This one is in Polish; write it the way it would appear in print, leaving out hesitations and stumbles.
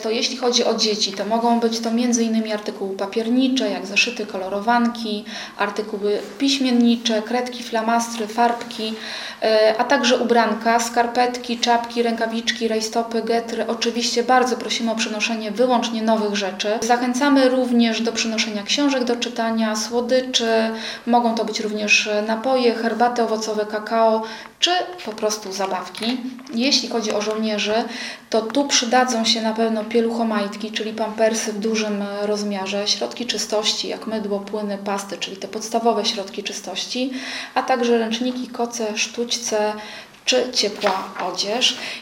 To jeśli chodzi o dzieci, to mogą być to m.in. artykuły papiernicze, jak zeszyty, kolorowanki, artykuły piśmiennicze, kredki, flamastry, farbki, a także ubranka, skarpetki, czapki, rękawiczki, rajstopy, getry. Oczywiście bardzo prosimy o przynoszenie wyłącznie nowych rzeczy. Zachęcamy również do przynoszenia książek do czytania, słodyczy, mogą to być również napoje, herbaty owocowe, kakao, czy po prostu zabawki. Jeśli chodzi o żołnierzy, to tu przydadzą się na pewno pieluchomajtki, czyli pampersy w dużym rozmiarze, środki czystości jak mydło, płyny, pasty, czyli te podstawowe środki czystości, a także ręczniki, koce, sztućce czy ciepła odzież.